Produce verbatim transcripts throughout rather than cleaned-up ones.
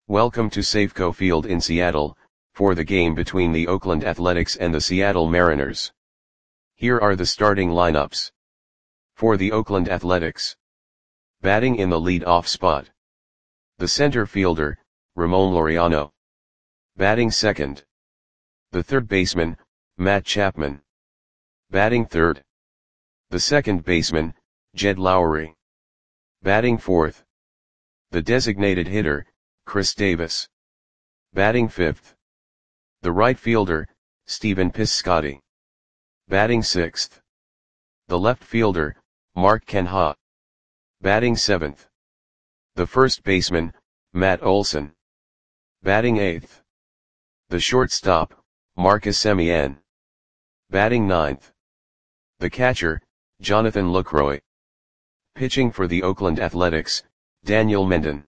Welcome to Safeco Field in Seattle, for the game between the Oakland Athletics and the Seattle Mariners. Here are the starting lineups. For the Oakland Athletics. Batting in the lead-off spot. The center fielder, Ramon Laureano. Batting second. The third baseman, Matt Chapman. Batting third. The second baseman, Jed Lowrie. Batting fourth. The designated hitter, Chris Davis. Batting fifth. The right fielder, Stephen Piscotty. Batting sixth. The left fielder, Mark Canha. Batting seventh. The first baseman, Matt Olson. Batting eighth. The shortstop, Marcus Semien. Batting ninth. The catcher, Jonathan Lucroy. Pitching for the Oakland Athletics, Daniel Mendon.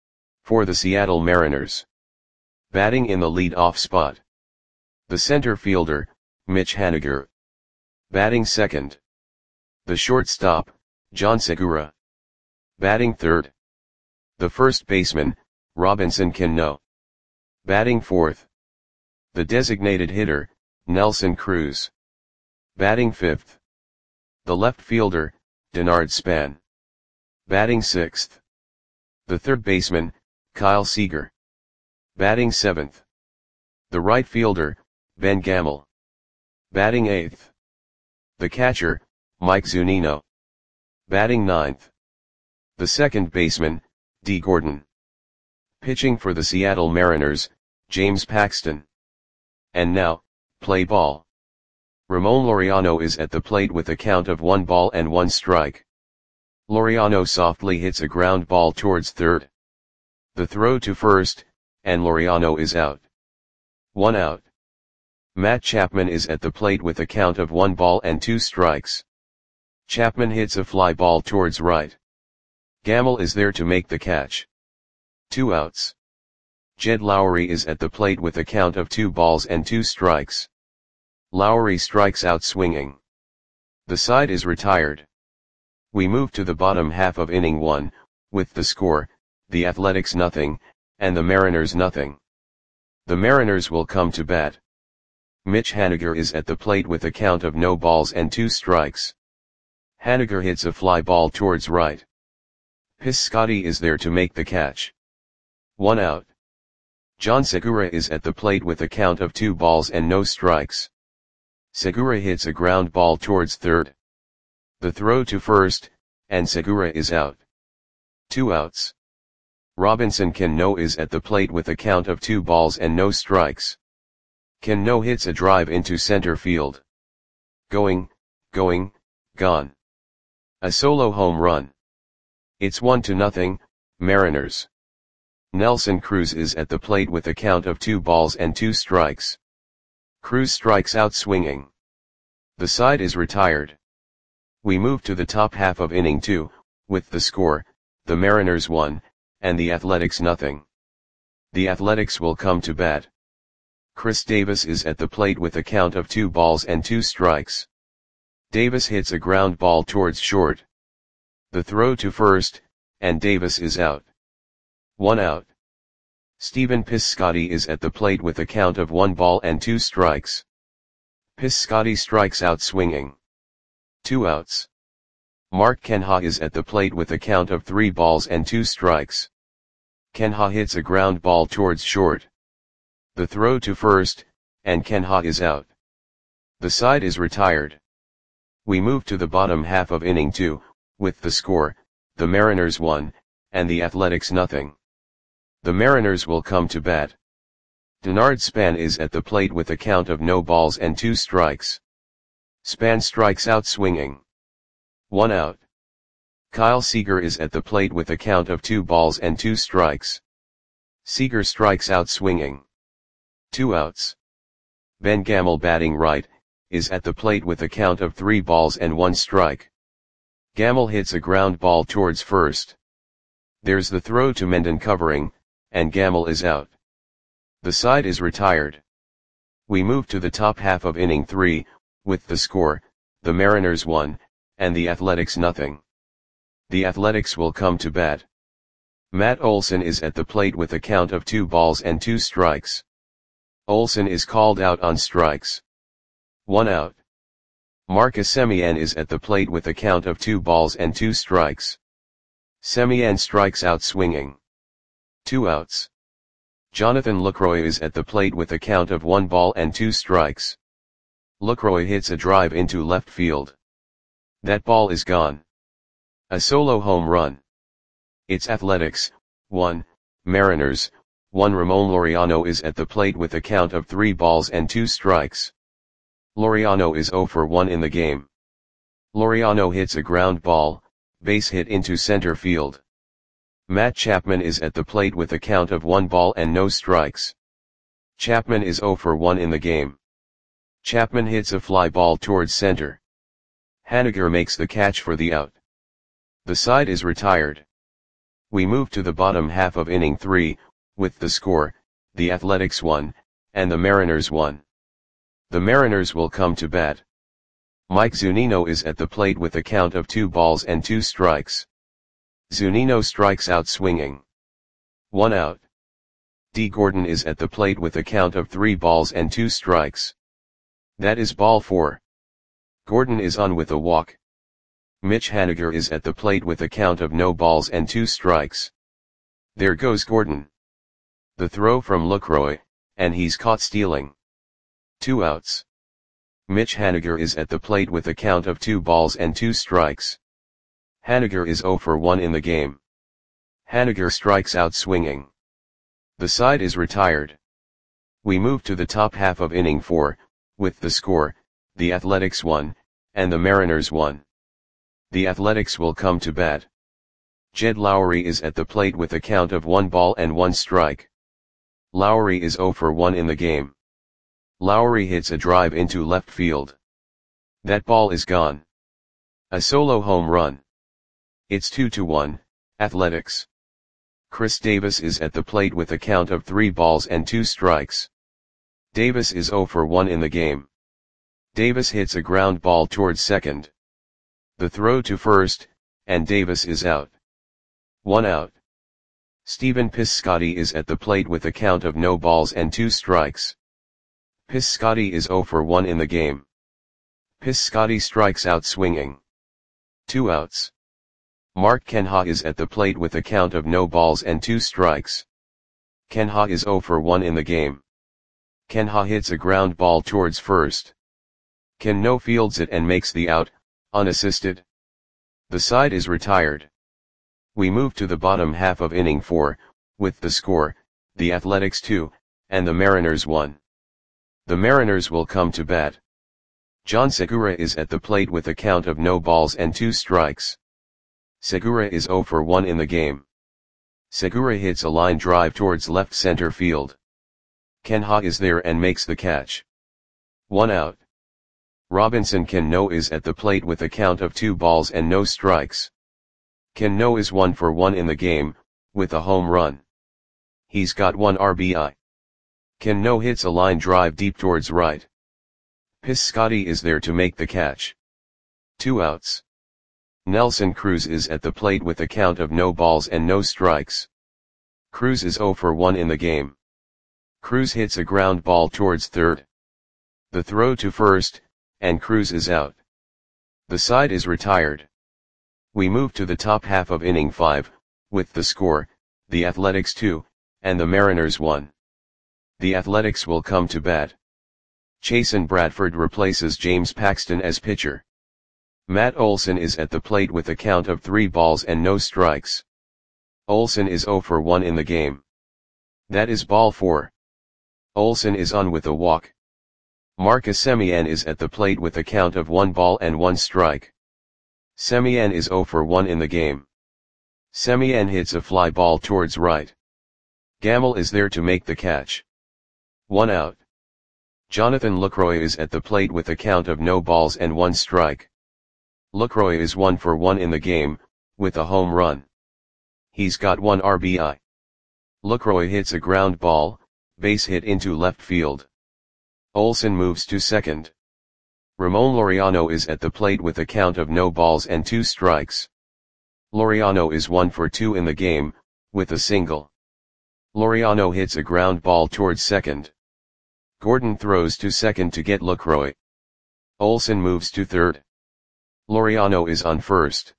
For the Seattle Mariners. Batting in the lead-off spot. The center fielder, Mitch Haniger. Batting second. The shortstop, John Segura. Batting third. The first baseman, Robinson Cano. Batting fourth. The designated hitter, Nelson Cruz. Batting fifth. The left fielder, Denard Span. Batting sixth. The third baseman, Kyle Seager. Batting seventh. The right fielder, Ben Gamel. Batting eighth. The catcher, Mike Zunino. Batting ninth. The second baseman, Dee Gordon. Pitching for the Seattle Mariners, James Paxton. And now, play ball. Ramon Laureano is at the plate with a count of one ball and one strike. Laureano softly hits a ground ball towards third. The throw to first, and Laureano is out. One out. Matt Chapman is at the plate with a count of one ball and two strikes. Chapman hits a fly ball towards right. Gamel is there to make the catch. Two outs. Jed Lowrie is at the plate with a count of two balls and two strikes. Lowrie strikes out swinging. The side is retired. We move to the bottom half of inning one, with the score, the Athletics nothing, and the Mariners nothing. The Mariners will come to bat. Mitch Haniger is at the plate with a count of no balls and two strikes. Haniger hits a fly ball towards right. Piscotty is there to make the catch. One out. John Segura is at the plate with a count of two balls and no strikes. Segura hits a ground ball towards third. The throw to first, and Segura is out. Two outs. Robinson Cano is at the plate with a count of two balls and no strikes. Cano hits a drive into center field. Going, going, gone. A solo home run. It's one to nothing, Mariners. Nelson Cruz is at the plate with a count of two balls and two strikes. Cruz strikes out swinging. The side is retired. We move to the top half of inning two, with the score, the Mariners one, and the Athletics nothing. The Athletics will come to bat. Chris Davis is at the plate with a count of two balls and two strikes. Davis hits a ground ball towards short. The throw to first, and Davis is out. One out. Stephen Piscotty is at the plate with a count of one ball and two strikes. Piscotty strikes out swinging. Two outs. Mark Canha is at the plate with a count of three balls and two strikes. Canha hits a ground ball towards short. The throw to first, and Canha is out. The side is retired. We move to the bottom half of inning two, with the score, the Mariners one, and the Athletics nothing. The Mariners will come to bat. Denard Span is at the plate with a count of no balls and two strikes. Span strikes out swinging. One out. Kyle Seager is at the plate with a count of two balls and two strikes. Seager strikes out swinging. Two outs. Ben Gamel batting right, is at the plate with a count of three balls and one strike. Gamel hits a ground ball towards first. There's the throw to Mendon covering, and Gamel is out. The side is retired. We move to the top half of inning three, with the score, the Mariners one, and the Athletics nothing. The Athletics will come to bat. Matt Olson is at the plate with a count of two balls and two strikes. Olson is called out on strikes. One out. Marcus Semien is at the plate with a count of two balls and two strikes. Semien strikes out swinging. Two outs. Jonathan Lucroy is at the plate with a count of one ball and two strikes. Lucroy hits a drive into left field. That ball is gone. A solo home run. It's Athletics, one, Mariners, one. Ramon Laureano is at the plate with a count of three balls and two strikes. Laureano is zero for one in the game. Laureano hits a ground ball, base hit into center field. Matt Chapman is at the plate with a count of one ball and no strikes. Chapman is zero for one in the game. Chapman hits a fly ball towards center. Haniger makes the catch for the out. The side is retired. We move to the bottom half of inning three, with the score, the Athletics one, and the Mariners one. The Mariners will come to bat. Mike Zunino is at the plate with a count of two balls and two strikes. Zunino strikes out swinging. One out. D. Gordon is at the plate with a count of three balls and two strikes. That is ball four. Gordon is on with a walk. Mitch Haniger is at the plate with a count of no balls and two strikes. There goes Gordon. The throw from Lucroy, and he's caught stealing. Two outs. Mitch Haniger is at the plate with a count of two balls and two strikes. Haniger is zero for one in the game. Haniger strikes out swinging. The side is retired. We move to the top half of inning four, with the score, the Athletics one, and the Mariners one. The Athletics will come to bat. Jed Lowry is at the plate with a count of one ball and one strike. Lowry is zero for one in the game. Lowry hits a drive into left field. That ball is gone. A solo home run. It's two to one, Athletics. Chris Davis is at the plate with a count of three balls and two strikes. Davis is zero for one in the game. Davis hits a ground ball towards second. The throw to first, and Davis is out. One out. Stephen Piscotty is at the plate with a count of no balls and two strikes. Piscotty is zero for one in the game. Piscotty strikes out swinging. Two outs. Mark Kenha is at the plate with a count of no balls and two strikes. Kenha is zero for one in the game. Kenha hits a ground ball towards first. Kenno fields it and makes the out, unassisted. The side is retired. We move to the bottom half of inning four, with the score, the Athletics two, and the Mariners one. The Mariners will come to bat. John Segura is at the plate with a count of no balls and two strikes. Segura is zero for one in the game. Segura hits a line drive towards left center field. Kenha is there and makes the catch. One out. Robinson Cano is at the plate with a count of two balls and no strikes. Cano is one for one in the game, with a home run. He's got one R B I. Cano hits a line drive deep towards right. Piscotty is there to make the catch. Two outs. Nelson Cruz is at the plate with a count of no balls and no strikes. Cruz is zero for one in the game. Cruz hits a ground ball towards third. The throw to first, and Cruz is out. The side is retired. We move to the top half of inning five, with the score, the Athletics two, and the Mariners one. The Athletics will come to bat. Chasen Bradford replaces James Paxton as pitcher. Matt Olson is at the plate with a count of three balls and no strikes. Olson is zero for one in the game. That is ball four. Olson is on with a walk. Marcus Semien is at the plate with a count of one ball and one strike. Semien is zero for one in the game. Semien hits a fly ball towards right. Gamble is there to make the catch. One out. Jonathan Lucroy is at the plate with a count of no balls and one strike. Lucroy is one for one in the game, with a home run. He's got one R B I. Lucroy hits a ground ball, base hit into left field. Olson moves to second. Ramon Laureano is at the plate with a count of no balls and two strikes. Laureano is one for two in the game, with a single. Laureano hits a ground ball towards second. Gordon throws to second to get Lucroy. Olsen moves to third. Laureano is on first.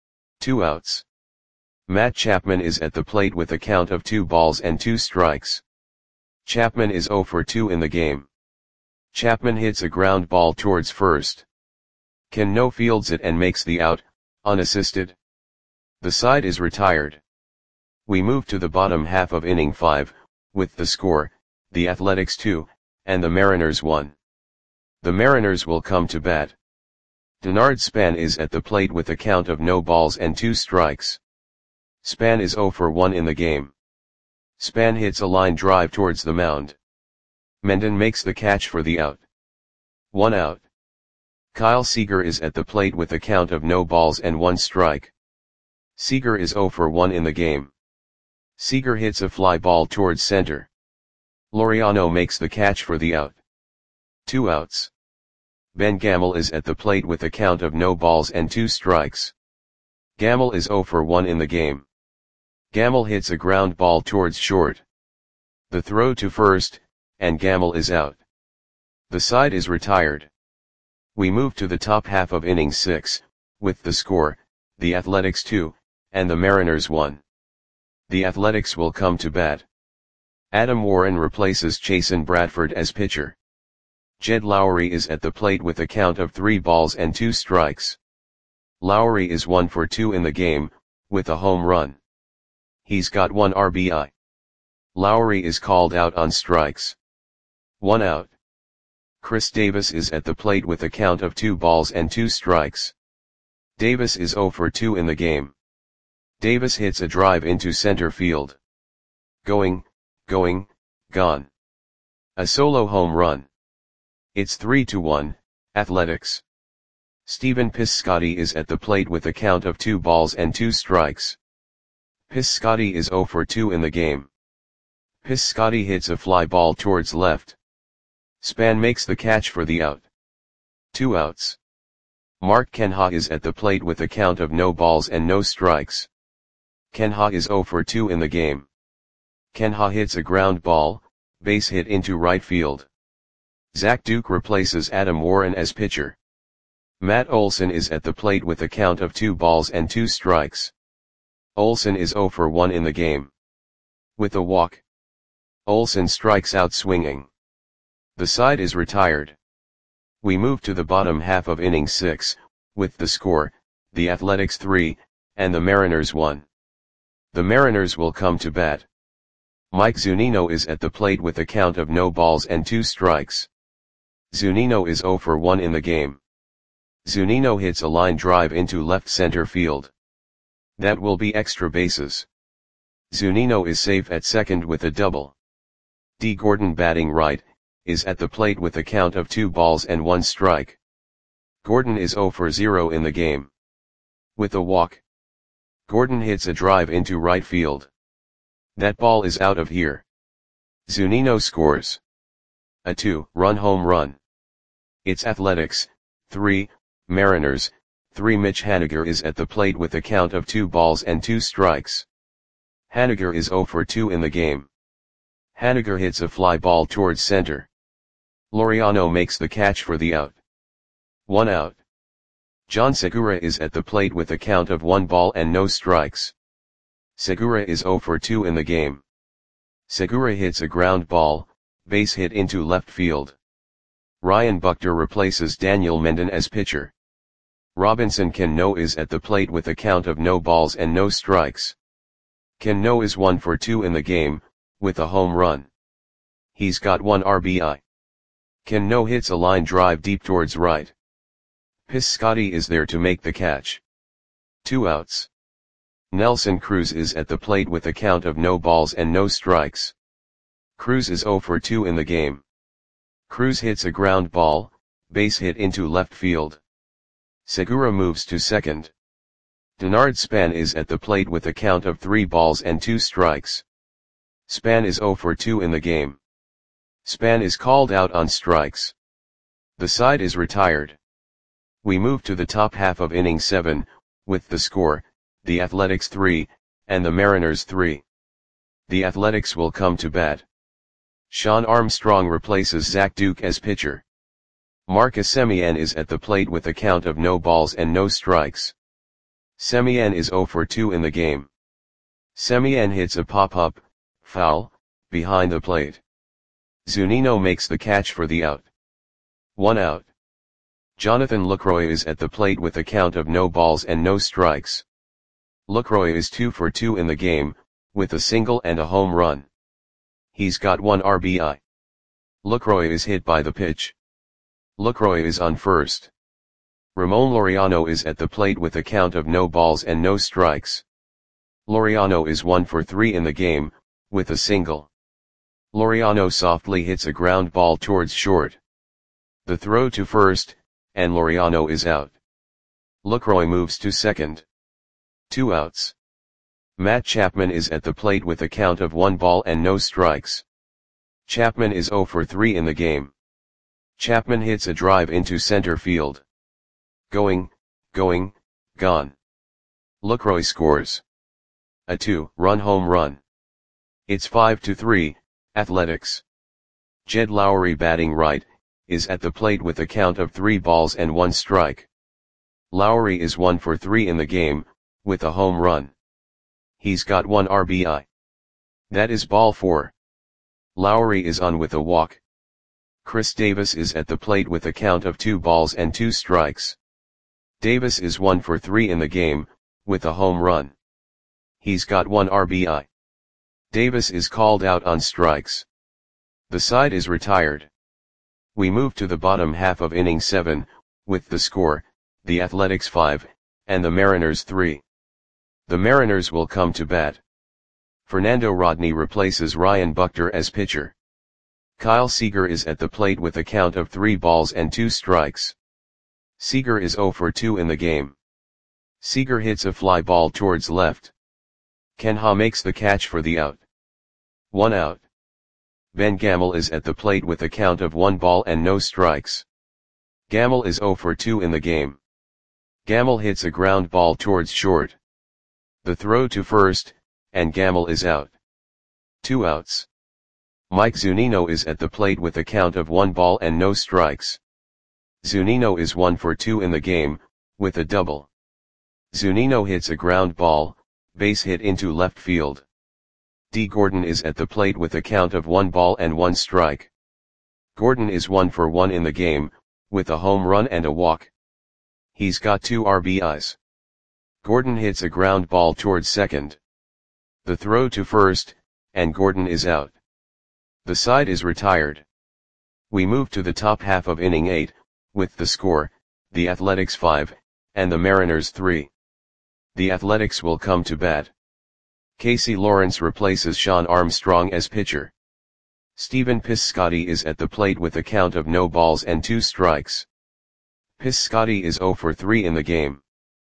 Two outs. Matt Chapman is at the plate with a count of two balls and two strikes. Chapman is oh for two in the game. Chapman hits a ground ball towards first. Cano fields it and makes the out, unassisted. The side is retired. We move to the bottom half of inning five, with the score, the Athletics two, and the Mariners one. The Mariners will come to bat. Denard Span is at the plate with a count of no balls and two strikes. Span is oh for one in the game. Span hits a line drive towards the mound. Mendon makes the catch for the out. One out. Kyle Seager is at the plate with a count of no balls and one strike. Seager is oh for one in the game. Seager hits a fly ball towards center. Laureano makes the catch for the out. Two outs. Ben Gamel is at the plate with a count of no balls and two strikes. Gamel is oh for one in the game. Gamel hits a ground ball towards short. The throw to first, and Gamel is out. The side is retired. We move to the top half of inning six, with the score, the Athletics two, and the Mariners one. The Athletics will come to bat. Adam Warren replaces Chasen Bradford as pitcher. Jed Lowry is at the plate with a count of three balls and two strikes. Lowry is one for two in the game, with a home run. He's got one R B I. Lowry is called out on strikes. One out. Chris Davis is at the plate with a count of two balls and two strikes. Davis is oh for two in the game. Davis hits a drive into center field. Going, going, gone. A solo home run. It's three to one, Athletics. Stephen Piscotty is at the plate with a count of two balls and two strikes. Piscotty is oh for two in the game. Piscotty hits a fly ball towards left. Span makes the catch for the out. Two outs. Mark Kenha is at the plate with a count of no balls and no strikes. Kenha is oh for two in the game. Kenha hits a ground ball, base hit into right field. Zach Duke replaces Adam Warren as pitcher. Matt Olson is at the plate with a count of two balls and two strikes. Olson is oh for one in the game. With a walk. Olson strikes out swinging. The side is retired. We move to the bottom half of inning six, with the score, the Athletics three, and the Mariners one. The Mariners will come to bat. Mike Zunino is at the plate with a count of no balls and two strikes. Zunino is oh for one in the game. Zunino hits a line drive into left center field. That will be extra bases. Zunino is safe at second with a double. D. Gordon, batting right, is at the plate with a count of two balls and one strike. Gordon is oh for zero in the game. With a walk. Gordon hits a drive into right field. That ball is out of here. Zunino scores. A two-run home run. It's Athletics, three, Mariners, three. Mitch Haniger is at the plate with a count of two balls and two strikes. Haniger is oh for two in the game. Haniger hits a fly ball towards center. Laureano makes the catch for the out. One out. John Segura is at the plate with a count of one ball and no strikes. Segura is oh for two in the game. Segura hits a ground ball, base hit into left field. Ryan Buckner replaces Daniel Mendon as pitcher. Robinson Cano is at the plate with a count of no balls and no strikes. Cano is one for two in the game, with a home run. He's got one R B I. Cano hits a line drive deep towards right. Piscotty is there to make the catch. Two outs. Nelson Cruz is at the plate with a count of no balls and no strikes. Cruz is oh for two in the game. Cruz hits a ground ball, base hit into left field. Segura moves to second. Denard Span is at the plate with a count of three balls and two strikes. Span is oh for two in the game. Span is called out on strikes. The side is retired. We move to the top half of inning seven, with the score, the Athletics three, and the Mariners three. The Athletics will come to bat. Sean Armstrong replaces Zach Duke as pitcher. Marcus Semien is at the plate with a count of no balls and no strikes. Semien is zero for two in the game. Semien hits a pop-up, foul, behind the plate. Zunino makes the catch for the out. One out. Jonathan Lucroy is at the plate with a count of no balls and no strikes. Lucroy is two for two in the game, with a single and a home run. He's got one R B I. Lucroy is hit by the pitch. Lucroy is on first. Ramon Laureano is at the plate with a count of no balls and no strikes. Laureano is one for three in the game, with a single. Laureano softly hits a ground ball towards short. The throw to first, and Laureano is out. Lucroy moves to second. Two outs. Matt Chapman is at the plate with a count of one ball and no strikes. Chapman is zero for three in the game. Chapman hits a drive into center field. Going, going, gone. Lucroy scores a two-run home run. It's five to three, Athletics. Jed Lowry, batting right, is at the plate with a count of three balls and one strike. Lowry is one for three in the game, with a home run. He's got one R B I. That is ball four. Lowry is on with a walk. Chris Davis is at the plate with a count of two balls and two strikes. Davis is one for three in the game, with a home run. He's got one R B I. Davis is called out on strikes. The side is retired. We move to the bottom half of inning seven, with the score, the Athletics five, and the Mariners three. The Mariners will come to bat. Fernando Rodney replaces Ryan Buchter as pitcher. Kyle Seager is at the plate with a count of three balls and two strikes. Seager is zero for two in the game. Seager hits a fly ball towards left. Ken Ha makes the catch for the out. One out. Ben Gamel is at the plate with a count of one ball and no strikes. Gamel is zero for two in the game. Gamel hits a ground ball towards short. The throw to first, and Gamel is out. Two outs. Mike Zunino is at the plate with a count of one ball and no strikes. Zunino is one for two in the game, with a double. Zunino hits a ground ball, base hit into left field. D. Gordon is at the plate with a count of one ball and one strike. Gordon is one for one in the game, with a home run and a walk. He's got two R B Is. Gordon hits a ground ball towards second. The throw to first, and Gordon is out. The side is retired. We move to the top half of inning eight, with the score, the Athletics five, and the Mariners three. The Athletics will come to bat. Casey Lawrence replaces Sean Armstrong as pitcher. Stephen Piscotty is at the plate with a count of no balls and two strikes. Piscotty is zero for three in the game.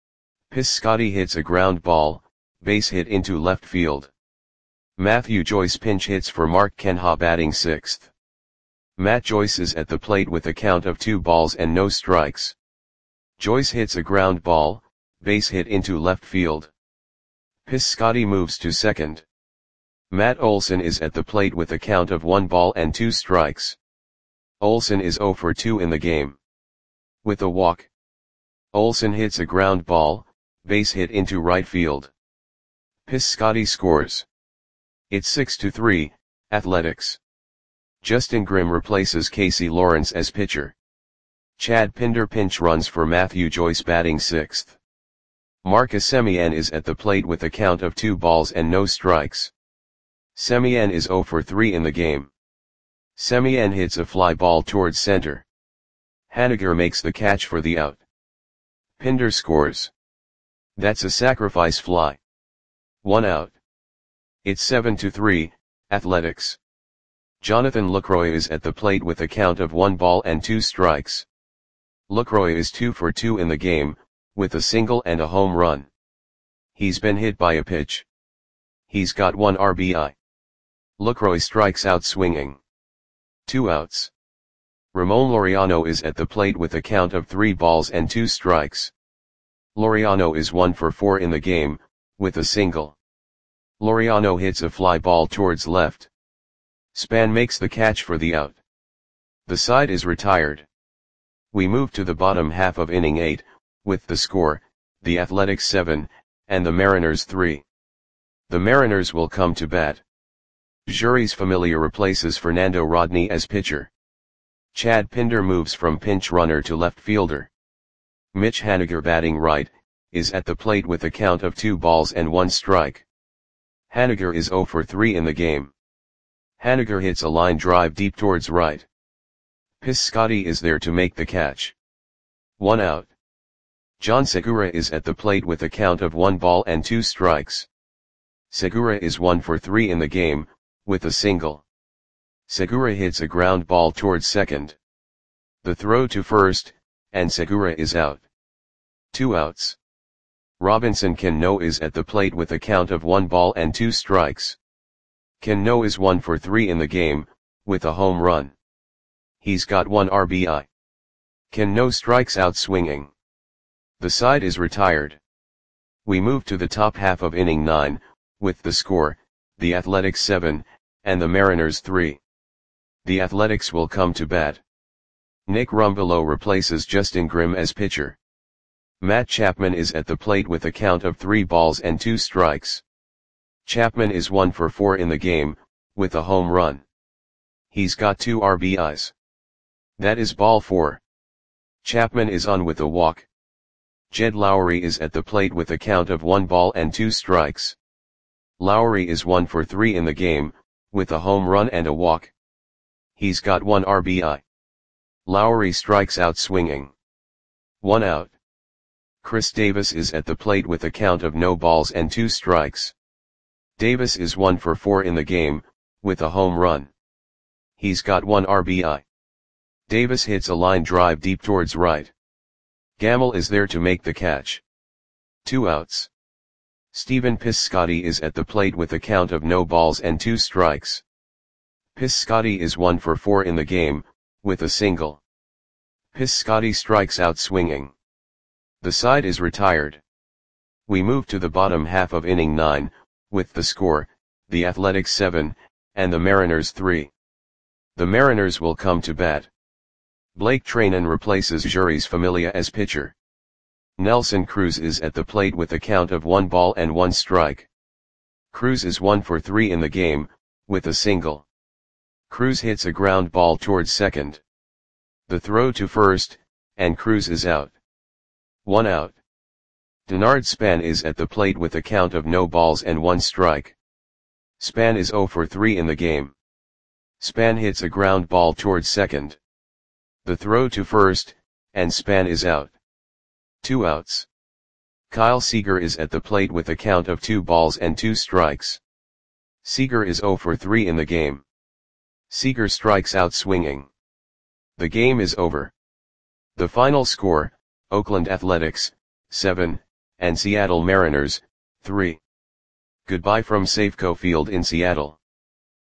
Piscotty hits a ground ball, base hit into left field. Matthew Joyce pinch hits for Mark Kenha, batting sixth. Matt Joyce is at the plate with a count of two balls and no strikes. Joyce hits a ground ball, base hit into left field. Piscotty moves to second. Matt Olson is at the plate with a count of one ball and two strikes. Olson is zero for two in the game. With a walk. Olson hits a ground ball, base hit into right field. Piscotty scores. It's six to three, Athletics. Justin Grimm replaces Casey Lawrence as pitcher. Chad Pinder pinch runs for Matthew Joyce, batting sixth. Marcus Semien is at the plate with a count of two balls and no strikes. Semien is zero for three in the game. Semien hits a fly ball towards center. Haniger makes the catch for the out. Pinder scores. That's a sacrifice fly. One out. It's seven to three, Athletics. Jonathan Lucroy is at the plate with a count of one ball and two strikes. Lucroy is two for two in the game, with a single and a home run. He's been hit by a pitch. He's got one R B I. Lucroy strikes out swinging. Two outs. Ramon Laureano is at the plate with a count of three balls and two strikes. Laureano is one for four in the game, with a single. Laureano hits a fly ball towards left. Span makes the catch for the out. The side is retired. We move to the bottom half of inning eight, with the score, the Athletics seven, and the Mariners three. The Mariners will come to bat. Jeurys Familia replaces Fernando Rodney as pitcher. Chad Pinder moves from pinch runner to left fielder. Mitch Haniger, batting right, is at the plate with a count of two balls and one strike. Haniger is zero for three in the game. Haniger hits a line drive deep towards right. Piscotty is there to make the catch. One out. John Segura is at the plate with a count of one ball and two strikes. Segura is one for three in the game, with a single. Segura hits a ground ball towards second. The throw to first, and Segura is out. Two outs. Robinson Cano is at the plate with a count of one ball and two strikes. Cano is one for three in the game, with a home run. He's got one R B I. Cano strikes out swinging. The side is retired. We move to the top half of inning nine, with the score, the Athletics seven, and the Mariners three. The Athletics will come to bat. Nick Rumbelow replaces Justin Grimm as pitcher. Matt Chapman is at the plate with a count of three balls and two strikes. Chapman is one for four in the game, with a home run. He's got two R B Is. That is ball four. Chapman is on with a walk. Jed Lowry is at the plate with a count of one ball and two strikes. Lowry is one for three in the game, with a home run and a walk. He's got one R B I. Lowry strikes out swinging. One out. Chris Davis is at the plate with a count of no balls and two strikes. Davis is one for four in the game, with a home run. He's got one R B I. Davis hits a line drive deep towards right. Gamble is there to make the catch. Two outs. Stephen Piscotty is at the plate with a count of no balls and two strikes. Piscotty is one for four in the game, with a single. Piscotty strikes out swinging. The side is retired. We move to the bottom half of inning nine, with the score, the Athletics seven, and the Mariners three. The Mariners will come to bat. Blake Treinen replaces Jeurys Familia as pitcher. Nelson Cruz is at the plate with a count of one ball and one strike. Cruz is one for three in the game, with a single. Cruz hits a ground ball towards second. The throw to first, and Cruz is out. One out. Denard Span is at the plate with a count of no balls and one strike. Span is zero for three in the game. Span hits a ground ball towards second. The throw to first, and Span is out. Two outs. Kyle Seager is at the plate with a count of two balls and two strikes. Seager is zero for three in the game. Seager strikes out swinging. The game is over. The final score, Oakland Athletics, seven, and Seattle Mariners, three. Goodbye from Safeco Field in Seattle.